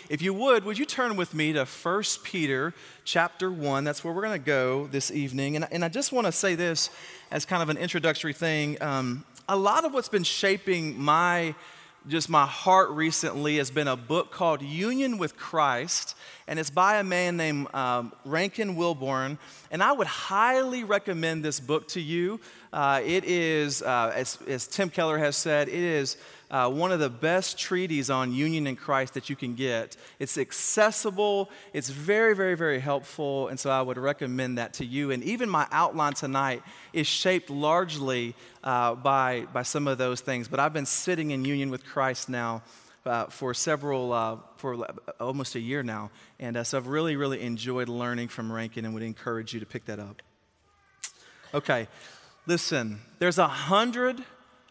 If you would you turn with me to 1 Peter chapter 1? That's where we're going to go this evening. And I just want to say this as kind of an introductory thing. A lot of what's been shaping my heart recently has been a book called Union with Christ, and it's by a man named Rankin Wilbourn, and I would highly recommend this book to you. It is, as Tim Keller has said, it is one of the best treatises on union in Christ that you can get. It's accessible, it's very, very, very helpful, and so I would recommend that to you. And even my outline tonight is shaped largely by some of those things. But I've been sitting in union with Christ now for almost a year now, and so I've really, really enjoyed learning from Rankin and would encourage you to pick that up. Okay, listen, there's $120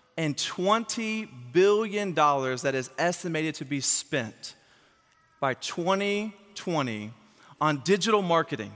billion that is estimated to be spent by 2020 on digital marketing.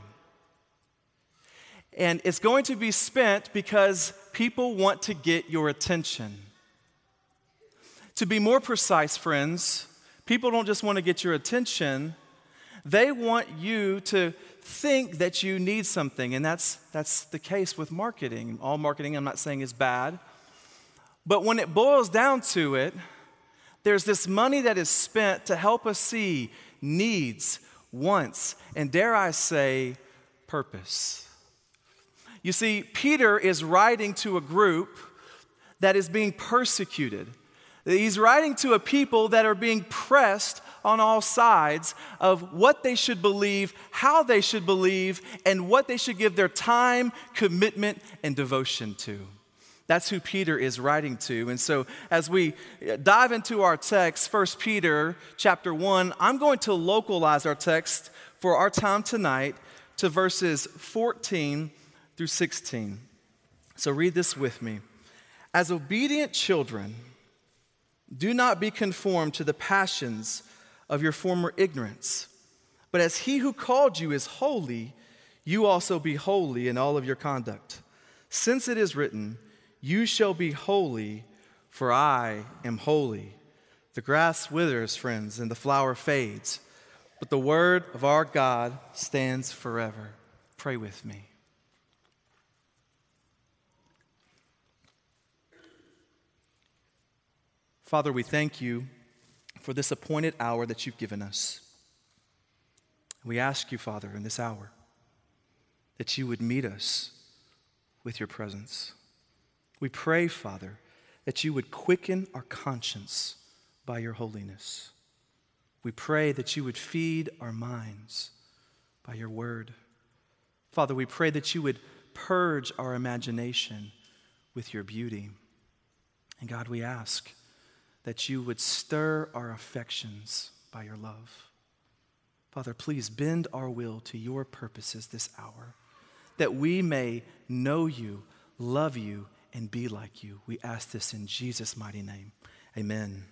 And it's going to be spent because people want to get your attention. To be more precise, friends, people don't just want to get your attention, they want you to think that you need something, and that's the case with marketing. All marketing, I'm not saying, is bad. But when it boils down to it, there's this money that is spent to help us see needs, wants, and dare I say, purpose. You see, Peter is writing to a group that is being persecuted. He's writing to a people that are being pressed on all sides of what they should believe, how they should believe, and what they should give their time, commitment, and devotion to. That's who Peter is writing to. And so as we dive into our text, 1 Peter chapter 1, I'm going to localize our text for our time tonight to verses 14 through 16. So read this with me. As obedient children, do not be conformed to the passions of your former ignorance, but as he who called you is holy, you also be holy in all of your conduct. Since it is written, you shall be holy, for I am holy. The grass withers, friends, and the flower fades, but the word of our God stands forever. Pray with me. Father, we thank you for this appointed hour that you've given us. We ask you, Father, in this hour, that you would meet us with your presence. We pray, Father, that you would quicken our conscience by your holiness. We pray that you would feed our minds by your word. Father, we pray that you would purge our imagination with your beauty. And God, we ask that you would stir our affections by your love. Father, please bend our will to your purposes this hour, that we may know you, love you, and be like you. We ask this in Jesus' mighty name. Amen.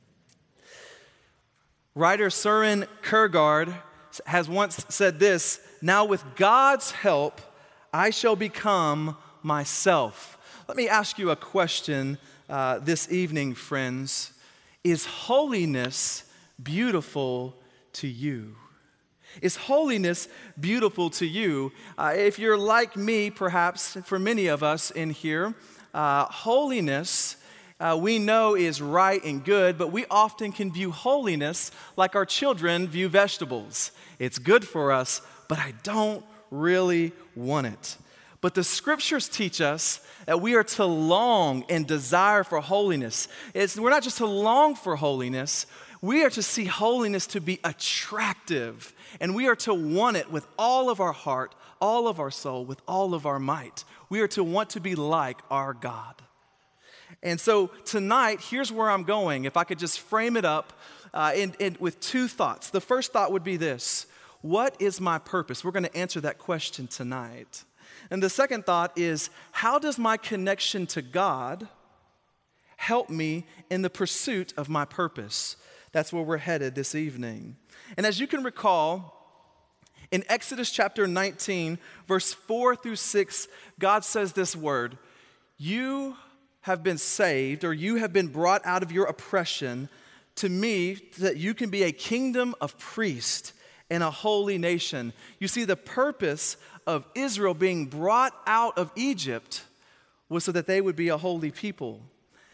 Writer Søren Kierkegaard has once said this, "Now with God's help, I shall become myself." Let me ask you a question this evening, friends. Is holiness beautiful to you? Is holiness beautiful to you? If you're like me, perhaps, for many of us in here, holiness we know is right and good, but we often can view holiness like our children view vegetables. It's good for us, but I don't really want it. But the scriptures teach us that we are to long and desire for holiness. We're not just to long for holiness, we are to see holiness to be attractive. And we are to want it with all of our heart, all of our soul, with all of our might. We are to want to be like our God. And so tonight, here's where I'm going. If I could just frame it up with two thoughts. The first thought would be this: what is my purpose? We're going to answer that question tonight. And the second thought is, how does my connection to God help me in the pursuit of my purpose? That's where we're headed this evening. And as you can recall, in Exodus chapter 19, verse 4 through 6, God says this word: you have been saved, or you have been brought out of your oppression to me that you can be a kingdom of priests and a holy nation. You see, the purpose of Israel being brought out of Egypt was so that they would be a holy people.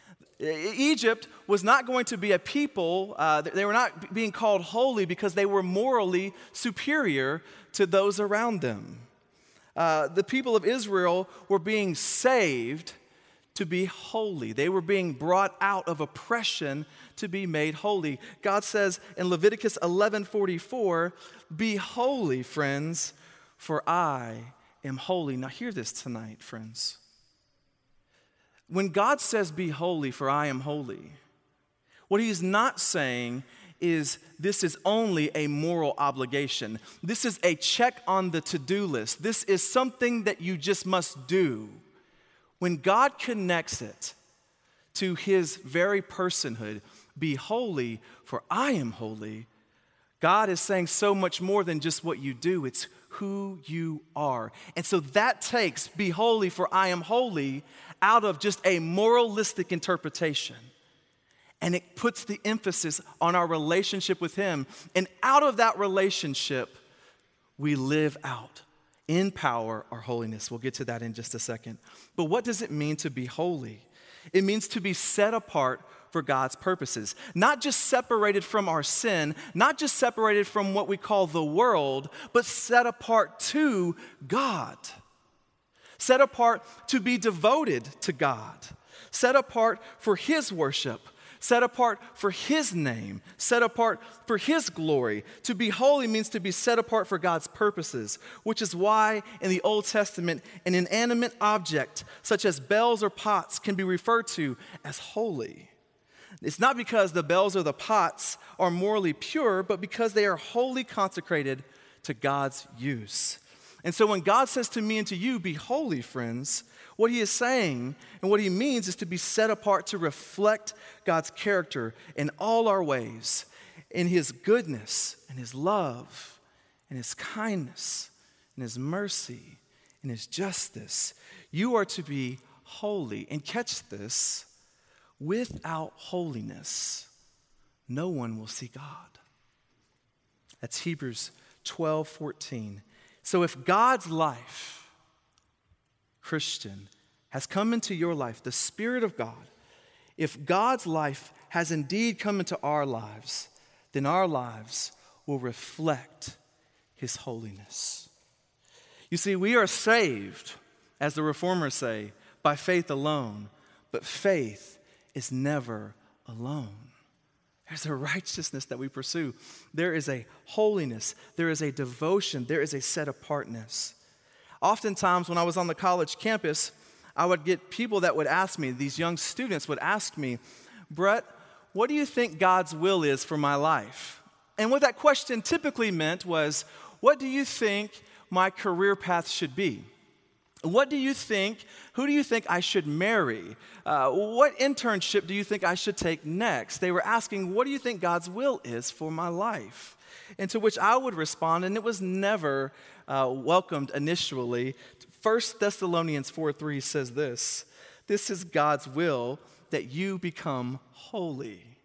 Egypt was not going to be a people, they were not being called holy because they were morally superior to those around them. The people of Israel were being saved to be holy. They were being brought out of oppression to be made holy. God says in Leviticus 11:44, "Be holy, friends, for I am holy." Now hear this tonight, friends. When God says, "Be holy, for I am holy," what he's not saying is this is only a moral obligation. This is a check on the to-do list. This is something that you just must do. When God connects it to his very personhood, "Be holy, for I am holy," God is saying so much more than just what you do. It's who you are. And so that takes "Be holy, for I am holy" out of just a moralistic interpretation. And it puts the emphasis on our relationship with him. And out of that relationship, we live out in power our holiness. We'll get to that in just a second. But what does it mean to be holy? It means to be set apart for God's purposes. Not just separated from our sin, not just separated from what we call the world, but set apart to God. Set apart to be devoted to God. Set apart for his worship. Set apart for his name. Set apart for his glory. To be holy means to be set apart for God's purposes, which is why in the Old Testament, an inanimate object such as bells or pots can be referred to as holy. It's not because the bells or the pots are morally pure, but because they are wholly consecrated to God's use. And so when God says to me and to you, "Be holy," friends, what he is saying and what he means is to be set apart to reflect God's character in all our ways, in his goodness and his love and his kindness and his mercy and his justice. You are to be holy. And catch this, without holiness, no one will see God. That's Hebrews 12:14. So if God's life, Christian, has come into your life, the Spirit of God, if God's life has indeed come into our lives, then our lives will reflect his holiness. You see, we are saved, as the Reformers say, by faith alone, but faith is never alone. There's a righteousness that we pursue. There is a holiness. There is a devotion. There is a set-apartness. Oftentimes, when I was on the college campus, I would get people that would ask me, these young students would ask me, "Brett, what do you think God's will is for my life?" And what that question typically meant was, what do you think my career path should be? Who do you think I should marry? What internship do you think I should take next? They were asking, what do you think God's will is for my life? And to which I would respond, and it was never welcomed initially. 1 Thessalonians 4:3 says this is God's will, that you become holy.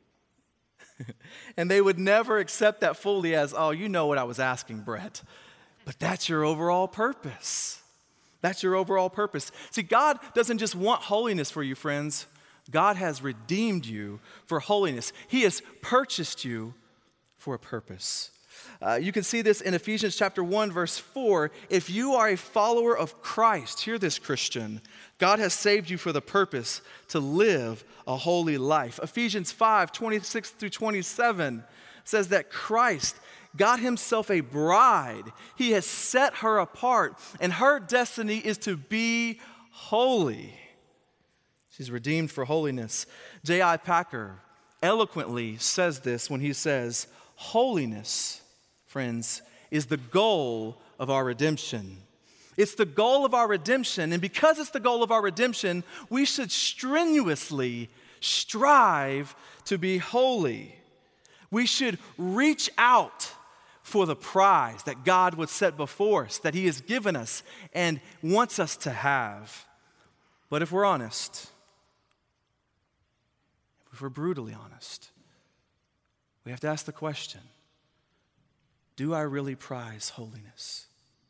And they would never accept that fully as, "Oh, you know what I was asking, Brett." But that's your overall purpose. That's your overall purpose. See, God doesn't just want holiness for you, friends. God has redeemed you for holiness. He has purchased you for a purpose. You can see this in Ephesians chapter 1, verse 4. If you are a follower of Christ, hear this, Christian, God has saved you for the purpose to live a holy life. Ephesians 5:26 through 27 says that Christ got himself a bride. He has set her apart, and her destiny is to be holy. She's redeemed for holiness. J.I. Packer eloquently says this when he says, "Holiness, friends, is the goal of our redemption." It's the goal of our redemption, and because it's the goal of our redemption, we should strenuously strive to be holy. We should reach out for the prize that God would set before us, that he has given us and wants us to have. But if we're honest, if we're brutally honest, we have to ask the question, do I really prize holiness?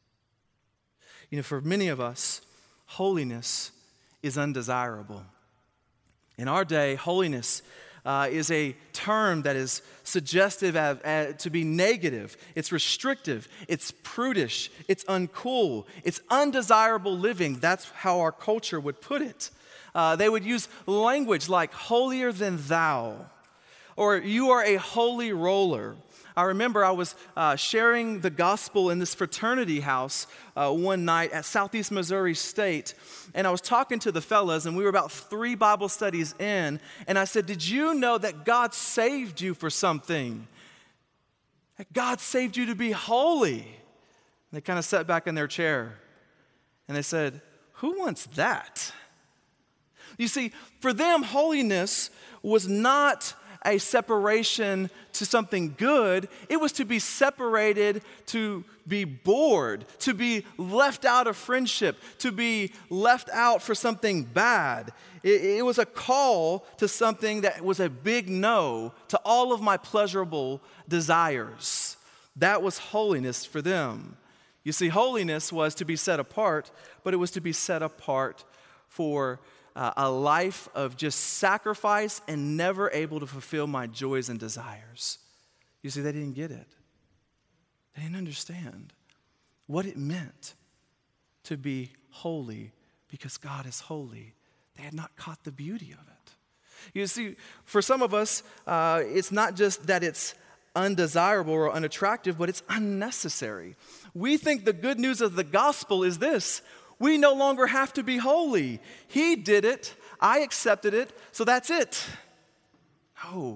You know, for many of us, holiness is undesirable. In our day, holiness is a term that is suggestive to be negative. It's restrictive. It's prudish. It's uncool. It's undesirable living. That's how our culture would put it. They would use language like holier than thou, or you are a holy roller. I remember I was sharing the gospel in this fraternity house one night at Southeast Missouri State, and I was talking to the fellas, and we were about 3 Bible studies in, and I said, did you know that God saved you for something? That God saved you to be holy? And they kind of sat back in their chair, and they said, who wants that? You see, for them, holiness was not a separation to something good. It was to be separated, to be bored, to be left out of friendship, to be left out for something bad. It was a call to something that was a big no to all of my pleasurable desires. That was holiness for them. You see, holiness was to be set apart, but it was to be set apart for a life of just sacrifice and never able to fulfill my joys and desires. You see, they didn't get it. They didn't understand what it meant to be holy because God is holy. They had not caught the beauty of it. You see, for some of us, it's not just that it's undesirable or unattractive, but it's unnecessary. We think the good news of the gospel is this: we no longer have to be holy. He did it. I accepted it. So that's it. No.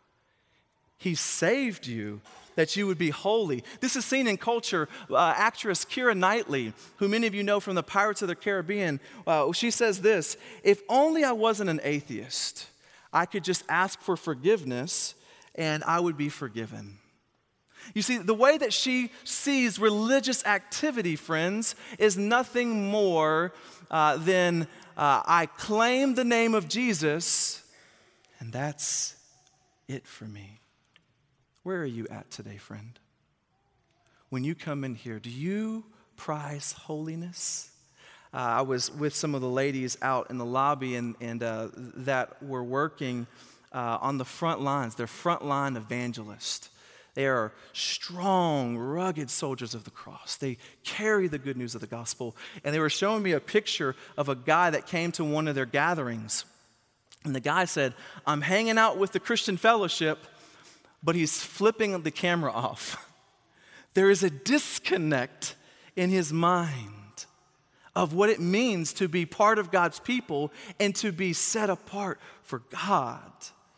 He saved you that you would be holy. This is seen in culture. Actress Keira Knightley, who many of you know from the Pirates of the Caribbean, she says this: if only I wasn't an atheist, I could just ask for forgiveness and I would be forgiven. You see, the way that she sees religious activity, friends, is nothing more than I claim the name of Jesus, and that's it for me. Where are you at today, friend? When you come in here, do you prize holiness? I was with some of the ladies out in the lobby and that were working on the front lines. They're frontline evangelists. They are strong, rugged soldiers of the cross. They carry the good news of the gospel. And they were showing me a picture of a guy that came to one of their gatherings. And the guy said, I'm hanging out with the Christian Fellowship, but he's flipping the camera off. There is a disconnect in his mind of what it means to be part of God's people and to be set apart for God.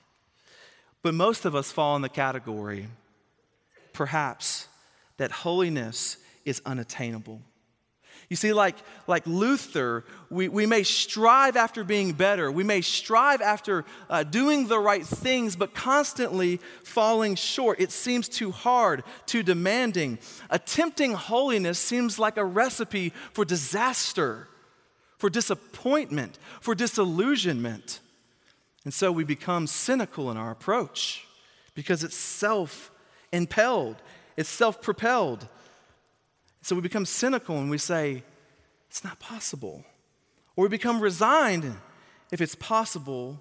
But most of us fall in the category, perhaps, that holiness is unattainable. You see, like Luther, we may strive after being better. We may strive after doing the right things, but constantly falling short. It seems too hard, too demanding. Attempting holiness seems like a recipe for disaster, for disappointment, for disillusionment. And so we become cynical in our approach because it's self-impelled, it's self-propelled. So we become cynical and we say, it's not possible. Or we become resigned. If it's possible,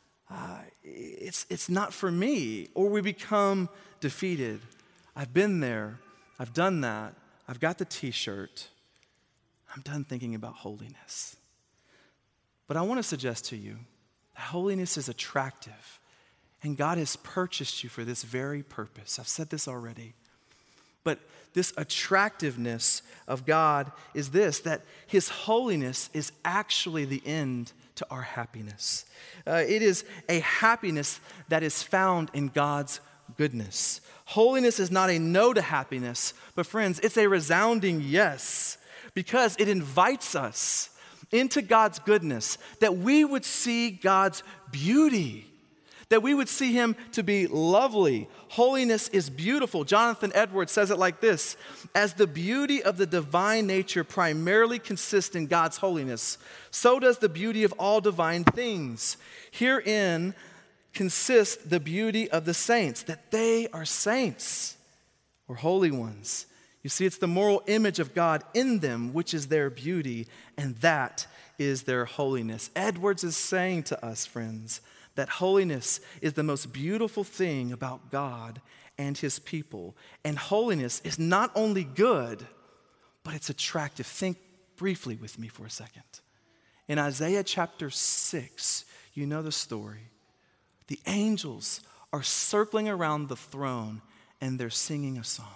it's not for me. Or we become defeated. I've been there. I've done that. I've got the t-shirt. I'm done thinking about holiness. But I want to suggest to you that holiness is attractive. And God has purchased you for this very purpose. I've said this already. But this attractiveness of God is this, that His holiness is actually the end to our happiness. It is a happiness that is found in God's goodness. Holiness is not a no to happiness, but friends, it's a resounding yes, because it invites us into God's goodness, that we would see God's beauty, that we would see Him to be lovely. Holiness is beautiful. Jonathan Edwards says it like this: as the beauty of the divine nature primarily consists in God's holiness, so does the beauty of all divine things. Herein consists the beauty of the saints, that they are saints or holy ones. You see, it's the moral image of God in them, which is their beauty, and that is their holiness. Edwards is saying to us, friends, that holiness is the most beautiful thing about God and his people. And holiness is not only good, but it's attractive. Think briefly with me for a second. In Isaiah chapter 6, you know the story. The angels are circling around the throne and they're singing a song.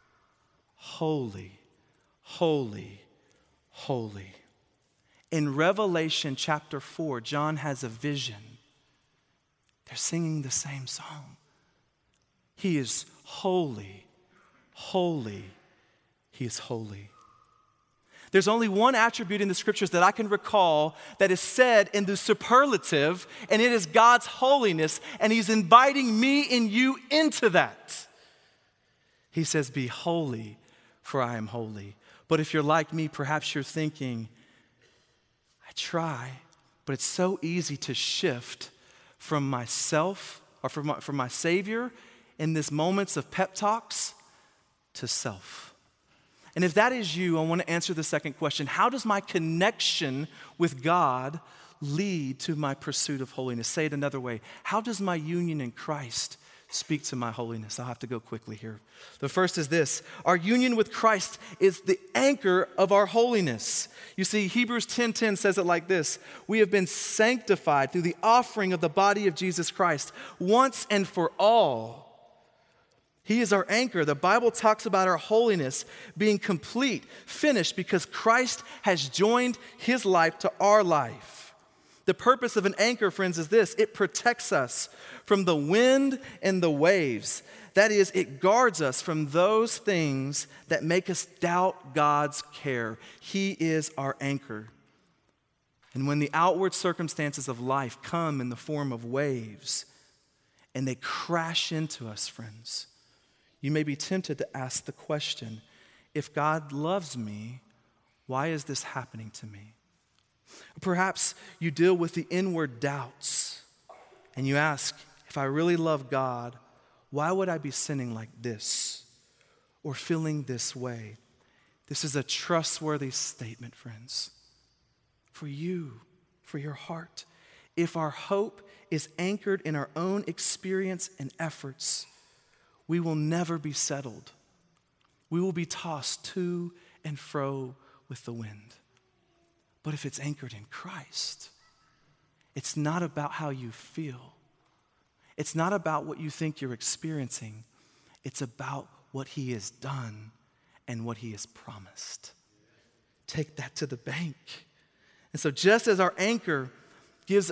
Holy, holy, holy. In Revelation chapter 4, John has a vision. They're singing the same song. He is holy, holy, he is holy. There's only one attribute in the scriptures that I can recall that is said in the superlative, and it is God's holiness, and he's inviting me and you into that. He says, be holy, for I am holy. But if you're like me, perhaps you're thinking, I try, but it's so easy to shift from myself or from my Savior in these moments of pep talks to self. And if that is you, I want to answer the second question. How does my connection with God lead to my pursuit of holiness? Say it another way. How does my union in Christ speak to my holiness? I'll have to go quickly here. The first is this. Our union with Christ is the anchor of our holiness. You see, Hebrews 10:10 says it like this. We have been sanctified through the offering of the body of Jesus Christ once and for all. He is our anchor. The Bible talks about our holiness being complete, finished, because Christ has joined his life to our life. The purpose of an anchor, friends, is this. It protects us from the wind and the waves. That is, it guards us from those things that make us doubt God's care. He is our anchor. And when the outward circumstances of life come in the form of waves and they crash into us, friends, you may be tempted to ask the question, if God loves me, why is this happening to me? Perhaps you deal with the inward doubts and you ask, if I really love God, why would I be sinning like this or feeling this way? This is a trustworthy statement, friends, for you, for your heart. If our hope is anchored in our own experience and efforts, we will never be settled. We will be tossed to and fro with the wind. But if it's anchored in Christ, it's not about how you feel. It's not about what you think you're experiencing. It's about what he has done and what he has promised. Take that to the bank. And so just as an anchor gives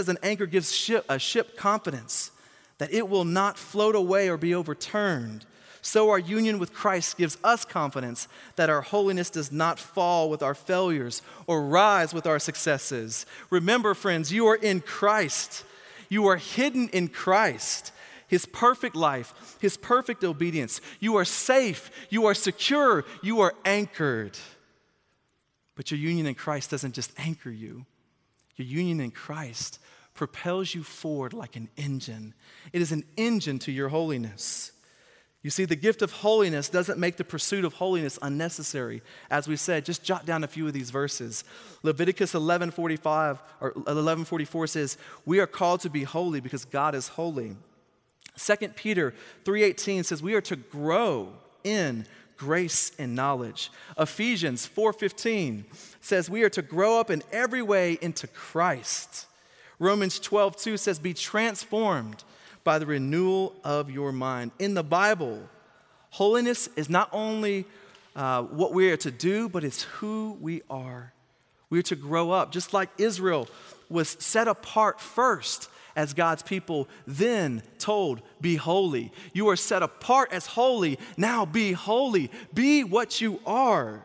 a ship confidence that it will not float away or be overturned, so our union with Christ gives us confidence that our holiness does not fall with our failures or rise with our successes. Remember, friends, you are in Christ. You are hidden in Christ, his perfect life, his perfect obedience. You are safe, you are secure, you are anchored. But your union in Christ doesn't just anchor you. Your union in Christ propels you forward like an engine. It is an engine to your holiness. You see, the gift of holiness doesn't make the pursuit of holiness unnecessary. As we said, just jot down a few of these verses. Leviticus 11:44 says, we are called to be holy because God is holy. 2 Peter 3:18 says we are to grow in grace and knowledge. Ephesians 4:15 says we are to grow up in every way into Christ. Romans 12:2 says, be transformed by the renewal of your mind. In the Bible, holiness is not only what we are to do, but it's who we are. We are to grow up, just like Israel was set apart first as God's people, then told, be holy. You are set apart as holy, now be holy. Be what you are.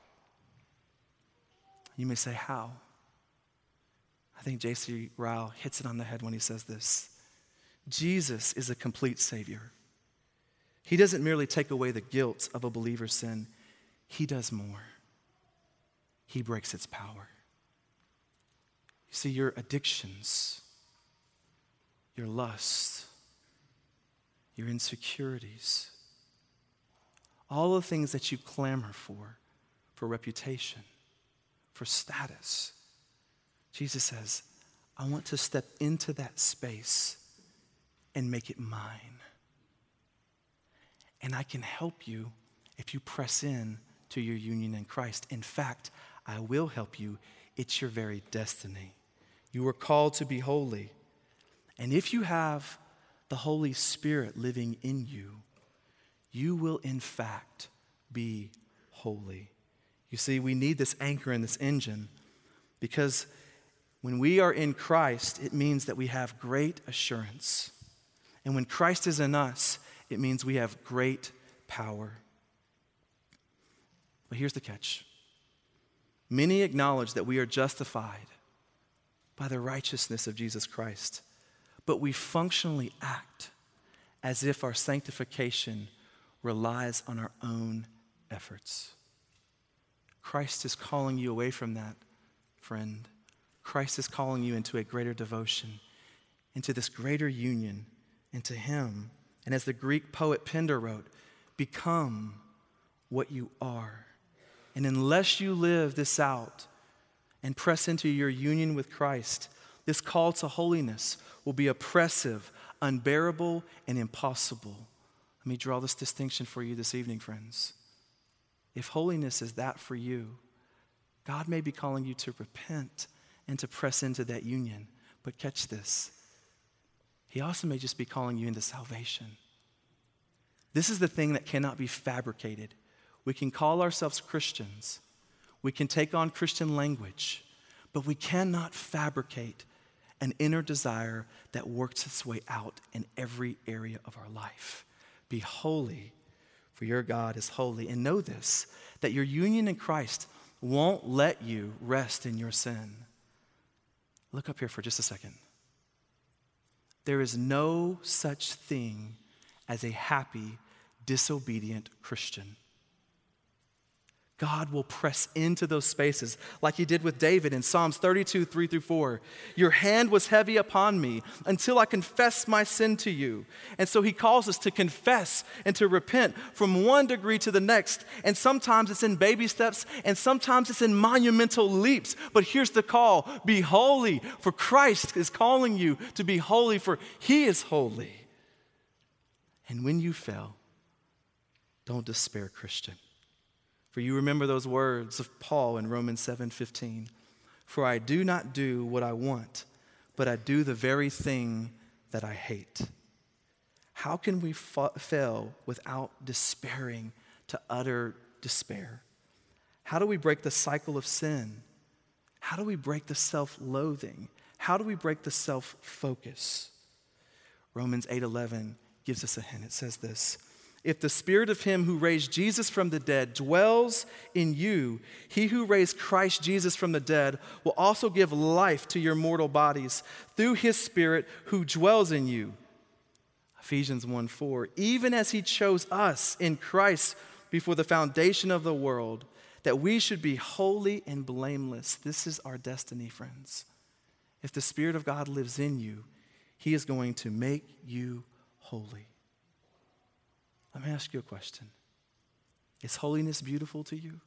You may say, how? I think J.C. Ryle hits it on the head when he says this. Jesus is a complete Savior. He doesn't merely take away the guilt of a believer's sin. He does more. He breaks its power. You see, your addictions, your lusts, your insecurities, all the things that you clamor for reputation, for status. Jesus says, I want to step into that space and make it mine. And I can help you if you press in to your union in Christ. In fact, I will help you. It's your very destiny. You are called to be holy. And if you have the Holy Spirit living in you, you will in fact be holy. You see, we need this anchor in this engine because when we are in Christ, it means that we have great assurance. And when Christ is in us, it means we have great power. But here's the catch. Many acknowledge that we are justified by the righteousness of Jesus Christ, but we functionally act as if our sanctification relies on our own efforts. Christ is calling you away from that, friend. Christ is calling you into a greater devotion, into this greater union, into Him. And as the Greek poet Pindar wrote, become what you are. And unless you live this out and press into your union with Christ, this call to holiness will be oppressive, unbearable, and impossible. Let me draw this distinction for you this evening, friends. If holiness is that for you, God may be calling you to repent and to press into that union. But catch this. He also may just be calling you into salvation. This is the thing that cannot be fabricated. We can call ourselves Christians. We can take on Christian language, but we cannot fabricate an inner desire that works its way out in every area of our life. Be holy, for your God is holy. And know this, that your union in Christ won't let you rest in your sin. Look up here for just a second. There is no such thing as a happy, disobedient Christian. God will press into those spaces like He did with David in Psalms 32, 3-4. Your hand was heavy upon me until I confessed my sin to you. And so He calls us to confess and to repent from one degree to the next. And sometimes it's in baby steps and sometimes it's in monumental leaps. But here's the call, be holy, for Christ is calling you to be holy, for He is holy. And when you fail, don't despair, Christian. For you remember those words of Paul in Romans 7:15. For I do not do what I want, but I do the very thing that I hate. How can we fail without despairing to utter despair? How do we break the cycle of sin? How do we break the self-loathing? How do we break the self-focus? Romans 8:11 gives us a hint. It says this. If the Spirit of Him who raised Jesus from the dead dwells in you, He who raised Christ Jesus from the dead will also give life to your mortal bodies through His Spirit who dwells in you. Ephesians 1:4, even as He chose us in Christ before the foundation of the world, that we should be holy and blameless. This is our destiny, friends. If the Spirit of God lives in you, He is going to make you holy. Let me ask you a question. Is holiness beautiful to you?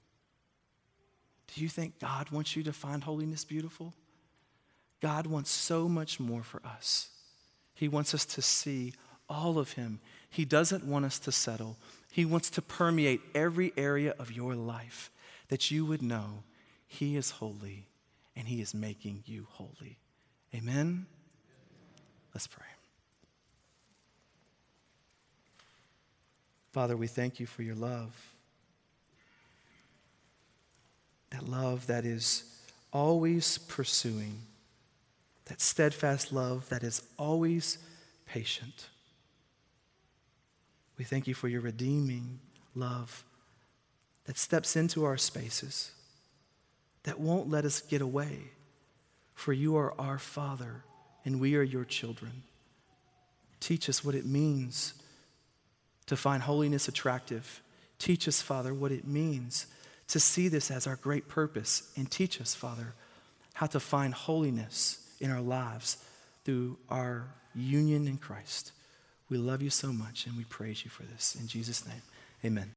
Do you think God wants you to find holiness beautiful? God wants so much more for us. He wants us to see all of Him. He doesn't want us to settle. He wants to permeate every area of your life, that you would know He is holy and He is making you holy. Amen? Let's pray. Father, we thank You for Your love. That love that is always pursuing. That steadfast love that is always patient. We thank You for Your redeeming love that steps into our spaces, that won't let us get away. For You are our Father and we are Your children. Teach us what it means to find holiness attractive. Teach us, Father, what it means to see this as our great purpose. And teach us, Father, how to find holiness in our lives through our union in Christ. We love you so much, and we praise you for this. In Jesus' name, amen.